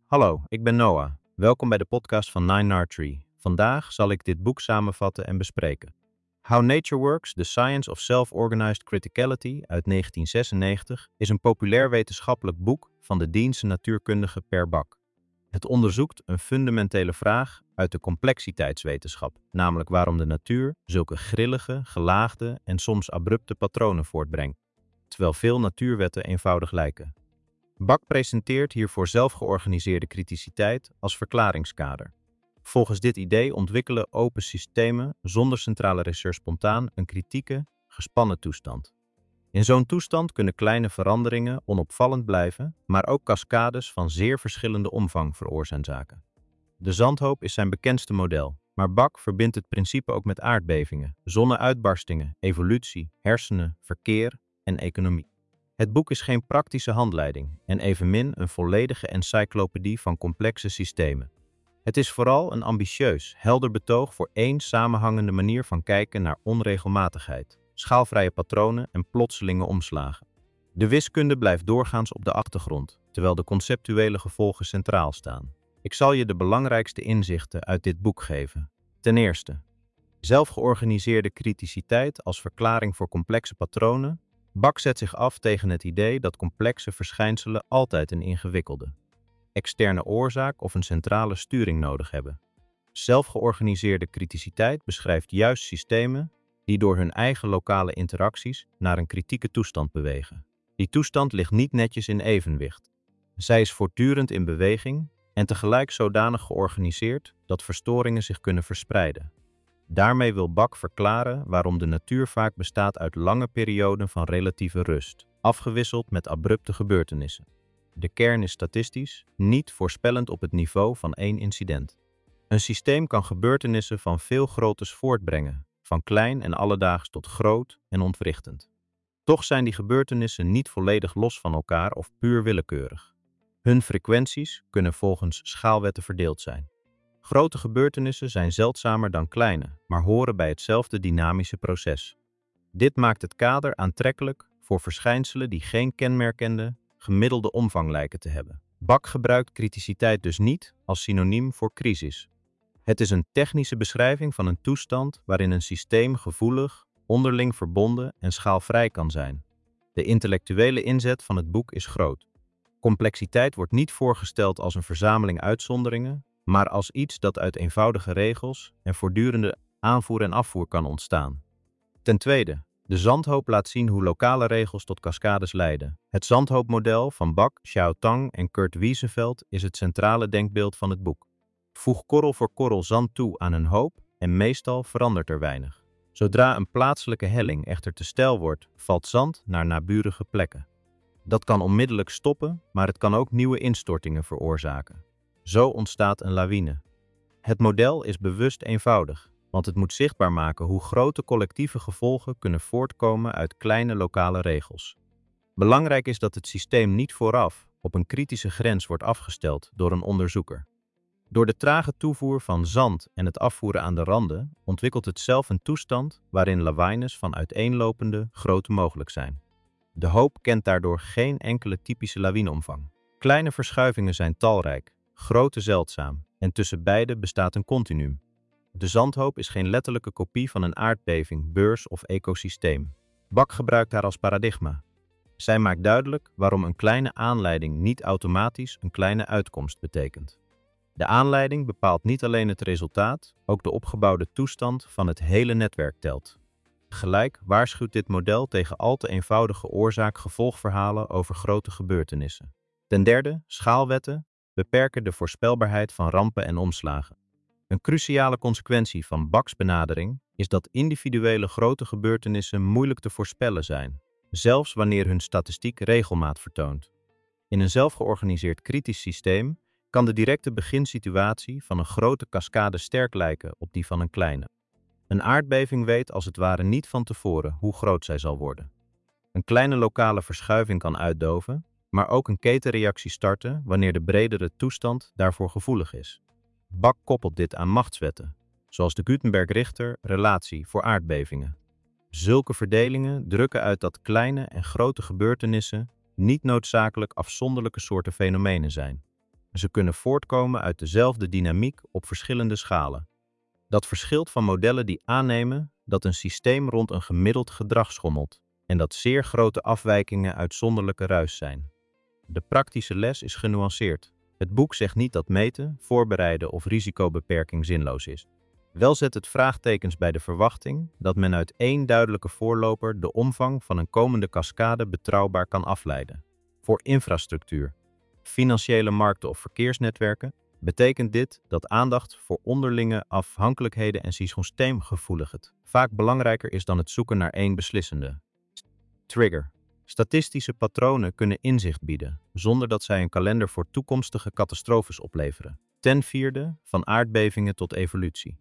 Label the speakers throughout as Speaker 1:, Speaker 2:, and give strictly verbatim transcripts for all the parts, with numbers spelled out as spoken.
Speaker 1: Hallo, ik ben Noah. Welkom bij de podcast van Nine Nard Tree. Vandaag zal ik dit boek samenvatten en bespreken. How Nature Works, The Science of Self-Organized Criticality uit negentien zesennegentig is een populair wetenschappelijk boek van de Deense natuurkundige Per Bak. Het onderzoekt een fundamentele vraag uit de complexiteitswetenschap, namelijk waarom de natuur zulke grillige, gelaagde en soms abrupte patronen voortbrengt, terwijl veel natuurwetten eenvoudig lijken. Bak presenteert hiervoor zelfgeorganiseerde criticiteit als verklaringskader. Volgens dit idee ontwikkelen open systemen zonder centrale research spontaan een kritieke, gespannen toestand. In zo'n toestand kunnen kleine veranderingen onopvallend blijven, maar ook cascades van zeer verschillende omvang veroorzaken. De zandhoop is zijn bekendste model, maar Bak verbindt het principe ook met aardbevingen, zonneuitbarstingen, evolutie, hersenen, verkeer en economie. Het boek is geen praktische handleiding en evenmin een volledige encyclopedie van complexe systemen. Het is vooral een ambitieus, helder betoog voor één samenhangende manier van kijken naar onregelmatigheid, schaalvrije patronen en plotselinge omslagen. De wiskunde blijft doorgaans op de achtergrond, terwijl de conceptuele gevolgen centraal staan. Ik zal je de belangrijkste inzichten uit dit boek geven. Ten eerste, zelfgeorganiseerde criticiteit als verklaring voor complexe patronen. Bak zet zich af tegen het idee dat complexe verschijnselen altijd een ingewikkelde, externe oorzaak of een centrale sturing nodig hebben. Zelfgeorganiseerde criticiteit beschrijft juist systemen die door hun eigen lokale interacties naar een kritieke toestand bewegen. Die toestand ligt niet netjes in evenwicht. Zij is voortdurend in beweging en tegelijk zodanig georganiseerd dat verstoringen zich kunnen verspreiden. Daarmee wil Bak verklaren waarom de natuur vaak bestaat uit lange perioden van relatieve rust, afgewisseld met abrupte gebeurtenissen. De kern is statistisch, niet voorspellend op het niveau van één incident. Een systeem kan gebeurtenissen van veel groottes voortbrengen, van klein en alledaags tot groot en ontwrichtend. Toch zijn die gebeurtenissen niet volledig los van elkaar of puur willekeurig. Hun frequenties kunnen volgens schaalwetten verdeeld zijn. Grote gebeurtenissen zijn zeldzamer dan kleine, maar horen bij hetzelfde dynamische proces. Dit maakt het kader aantrekkelijk voor verschijnselen die geen kenmerkende, gemiddelde omvang lijken te hebben. Bak gebruikt criticiteit dus niet als synoniem voor crisis. Het is een technische beschrijving van een toestand waarin een systeem gevoelig, onderling verbonden en schaalvrij kan zijn. De intellectuele inzet van het boek is groot. Complexiteit wordt niet voorgesteld als een verzameling uitzonderingen, maar als iets dat uit eenvoudige regels en voortdurende aanvoer en afvoer kan ontstaan. Ten tweede, de zandhoop laat zien hoe lokale regels tot cascades leiden. Het zandhoopmodel van Bak, Xiao Tang en Kurt Wiesenfeld is het centrale denkbeeld van het boek. Voeg korrel voor korrel zand toe aan een hoop en meestal verandert er weinig. Zodra een plaatselijke helling echter te steil wordt, valt zand naar naburige plekken. Dat kan onmiddellijk stoppen, maar het kan ook nieuwe instortingen veroorzaken. Zo ontstaat een lawine. Het model is bewust eenvoudig, want het moet zichtbaar maken hoe grote collectieve gevolgen kunnen voortkomen uit kleine lokale regels. Belangrijk is dat het systeem niet vooraf op een kritische grens wordt afgesteld door een onderzoeker. Door de trage toevoer van zand en het afvoeren aan de randen ontwikkelt het zelf een toestand waarin lawines van uiteenlopende grootte mogelijk zijn. De hoop kent daardoor geen enkele typische lawineomvang. Kleine verschuivingen zijn talrijk, grote zeldzaam en tussen beide bestaat een continuum. De zandhoop is geen letterlijke kopie van een aardbeving, beurs of ecosysteem. Bak gebruikt haar als paradigma. Zij maakt duidelijk waarom een kleine aanleiding niet automatisch een kleine uitkomst betekent. De aanleiding bepaalt niet alleen het resultaat, ook de opgebouwde toestand van het hele netwerk telt. Tegelijk waarschuwt dit model tegen al te eenvoudige oorzaak-gevolgverhalen over grote gebeurtenissen. Ten derde, schaalwetten beperken de voorspelbaarheid van rampen en omslagen. Een cruciale consequentie van Baks benadering is dat individuele grote gebeurtenissen moeilijk te voorspellen zijn, zelfs wanneer hun statistiek regelmaat vertoont. In een zelfgeorganiseerd kritisch systeem kan de directe beginsituatie van een grote cascade sterk lijken op die van een kleine. Een aardbeving weet als het ware niet van tevoren hoe groot zij zal worden. Een kleine lokale verschuiving kan uitdoven, maar ook een ketenreactie starten wanneer de bredere toestand daarvoor gevoelig is. Bak koppelt dit aan machtswetten, zoals de Gutenberg-Richter-relatie voor aardbevingen. Zulke verdelingen drukken uit dat kleine en grote gebeurtenissen niet noodzakelijk afzonderlijke soorten fenomenen zijn. Ze kunnen voortkomen uit dezelfde dynamiek op verschillende schalen. Dat verschilt van modellen die aannemen dat een systeem rond een gemiddeld gedrag schommelt en dat zeer grote afwijkingen uitzonderlijke ruis zijn. De praktische les is genuanceerd. Het boek zegt niet dat meten, voorbereiden of risicobeperking zinloos is. Wel zet het vraagtekens bij de verwachting dat men uit één duidelijke voorloper de omvang van een komende cascade betrouwbaar kan afleiden. Voor infrastructuur, financiële markten of verkeersnetwerken betekent dit dat aandacht voor onderlinge afhankelijkheden en systeemgevoeligheid vaak belangrijker is dan het zoeken naar één beslissende trigger. Statistische patronen kunnen inzicht bieden, zonder dat zij een kalender voor toekomstige catastrofes opleveren. Ten vierde, van aardbevingen tot evolutie.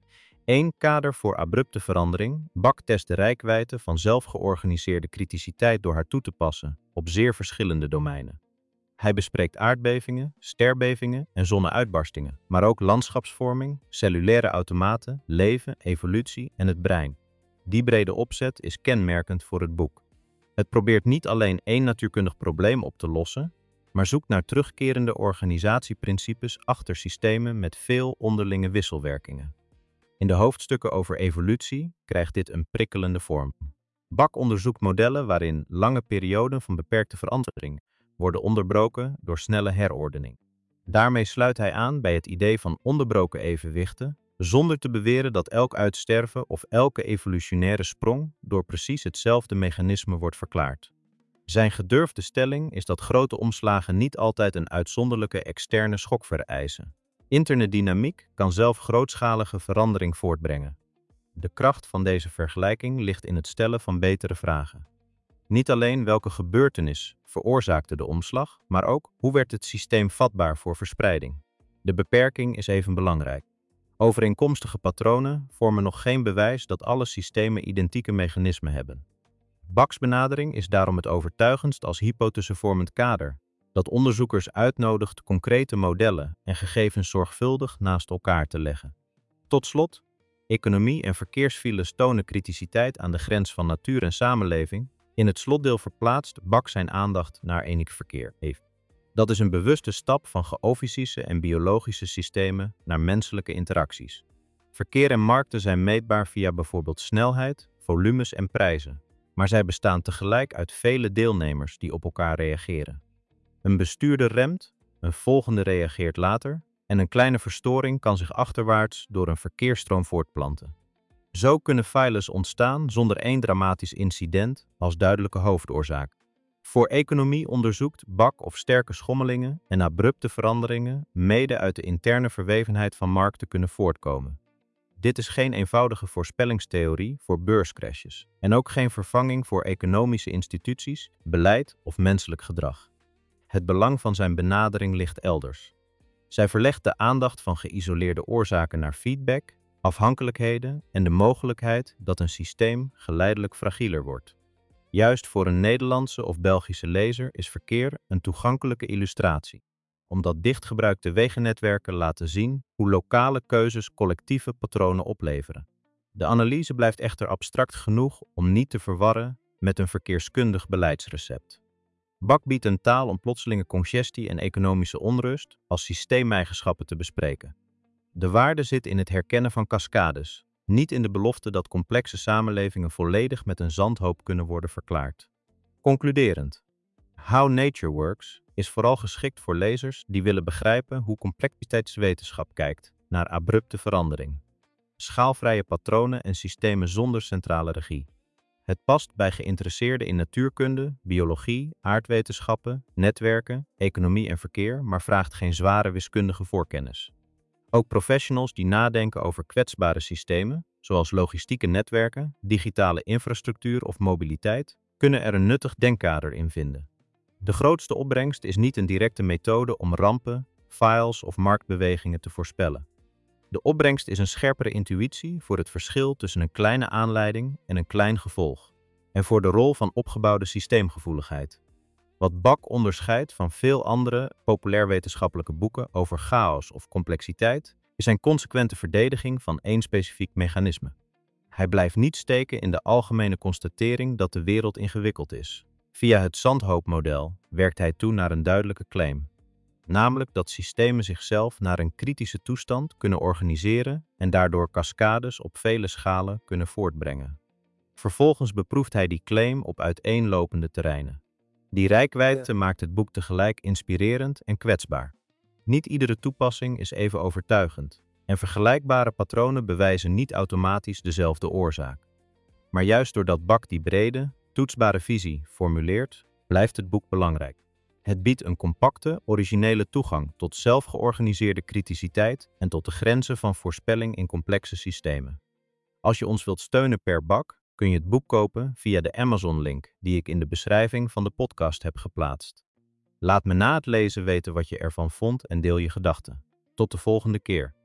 Speaker 1: Eén kader voor abrupte verandering. Bak test de reikwijdte van zelfgeorganiseerde criticiteit door haar toe te passen op zeer verschillende domeinen. Hij bespreekt aardbevingen, sterbevingen en zonneuitbarstingen, maar ook landschapsvorming, cellulaire automaten, leven, evolutie en het brein. Die brede opzet is kenmerkend voor het boek. Het probeert niet alleen één natuurkundig probleem op te lossen, maar zoekt naar terugkerende organisatieprincipes achter systemen met veel onderlinge wisselwerkingen. In de hoofdstukken over evolutie krijgt dit een prikkelende vorm. Bak onderzoekt modellen waarin lange perioden van beperkte verandering worden onderbroken door snelle herordening. Daarmee sluit hij aan bij het idee van onderbroken evenwichten, zonder te beweren dat elk uitsterven of elke evolutionaire sprong door precies hetzelfde mechanisme wordt verklaard. Zijn gedurfde stelling is dat grote omslagen niet altijd een uitzonderlijke externe schok vereisen. Interne dynamiek kan zelf grootschalige verandering voortbrengen. De kracht van deze vergelijking ligt in het stellen van betere vragen. Niet alleen welke gebeurtenis veroorzaakte de omslag, maar ook hoe werd het systeem vatbaar voor verspreiding. De beperking is even belangrijk. Overeenkomstige patronen vormen nog geen bewijs dat alle systemen identieke mechanismen hebben. Baks benadering is daarom het overtuigendst als hypothesevormend kader, dat onderzoekers uitnodigt concrete modellen en gegevens zorgvuldig naast elkaar te leggen. Tot slot, economie en verkeersfiles tonen criticiteit aan de grens van natuur en samenleving. In het slotdeel verplaatst Bak zijn aandacht naar eenig verkeer. Dat is een bewuste stap van geofysische en biologische systemen naar menselijke interacties. Verkeer en markten zijn meetbaar via bijvoorbeeld snelheid, volumes en prijzen, maar zij bestaan tegelijk uit vele deelnemers die op elkaar reageren. Een bestuurder remt, een volgende reageert later en een kleine verstoring kan zich achterwaarts door een verkeersstroom voortplanten. Zo kunnen files ontstaan zonder één dramatisch incident als duidelijke hoofdoorzaak. Voor economie onderzoekt Bak of sterke schommelingen en abrupte veranderingen mede uit de interne verwevenheid van markten kunnen voortkomen. Dit is geen eenvoudige voorspellingstheorie voor beurscrashes en ook geen vervanging voor economische instituties, beleid of menselijk gedrag. Het belang van zijn benadering ligt elders. Zij verlegt de aandacht van geïsoleerde oorzaken naar feedback, afhankelijkheden en de mogelijkheid dat een systeem geleidelijk fragieler wordt. Juist voor een Nederlandse of Belgische lezer is verkeer een toegankelijke illustratie, omdat dichtgebruikte wegennetwerken laten zien hoe lokale keuzes collectieve patronen opleveren. De analyse blijft echter abstract genoeg om niet te verwarren met een verkeerskundig beleidsrecept. Bak biedt een taal om plotselinge congestie en economische onrust als systeemeigenschappen te bespreken. De waarde zit in het herkennen van cascades, niet in de belofte dat complexe samenlevingen volledig met een zandhoop kunnen worden verklaard. Concluderend, How Nature Works is vooral geschikt voor lezers die willen begrijpen hoe complexiteitswetenschap kijkt naar abrupte verandering, schaalvrije patronen en systemen zonder centrale regie. Het past bij geïnteresseerden in natuurkunde, biologie, aardwetenschappen, netwerken, economie en verkeer, maar vraagt geen zware wiskundige voorkennis. Ook professionals die nadenken over kwetsbare systemen, zoals logistieke netwerken, digitale infrastructuur of mobiliteit, kunnen er een nuttig denkkader in vinden. De grootste opbrengst is niet een directe methode om rampen, files of marktbewegingen te voorspellen. De opbrengst is een scherpere intuïtie voor het verschil tussen een kleine aanleiding en een klein gevolg, en voor de rol van opgebouwde systeemgevoeligheid. Wat Bak onderscheidt van veel andere populairwetenschappelijke boeken over chaos of complexiteit, is zijn consequente verdediging van één specifiek mechanisme. Hij blijft niet steken in de algemene constatering dat de wereld ingewikkeld is. Via het zandhoopmodel werkt hij toe naar een duidelijke claim. namelijk dat systemen zichzelf naar een kritische toestand kunnen organiseren en daardoor cascades op vele schalen kunnen voortbrengen. Vervolgens beproeft hij die claim op uiteenlopende terreinen. Die reikwijdte maakt het boek tegelijk inspirerend en kwetsbaar. Niet iedere toepassing is even overtuigend, en vergelijkbare patronen bewijzen niet automatisch dezelfde oorzaak. Maar juist doordat Buck die brede, toetsbare visie formuleert, blijft het boek belangrijk. Het biedt een compacte, originele toegang tot zelfgeorganiseerde criticiteit en tot de grenzen van voorspelling in complexe systemen. Als je ons wilt steunen per Buck, kun je het boek kopen via de Amazon-link die ik in de beschrijving van de podcast heb geplaatst. Laat me na het lezen weten wat je ervan vond en deel je gedachten. Tot de volgende keer.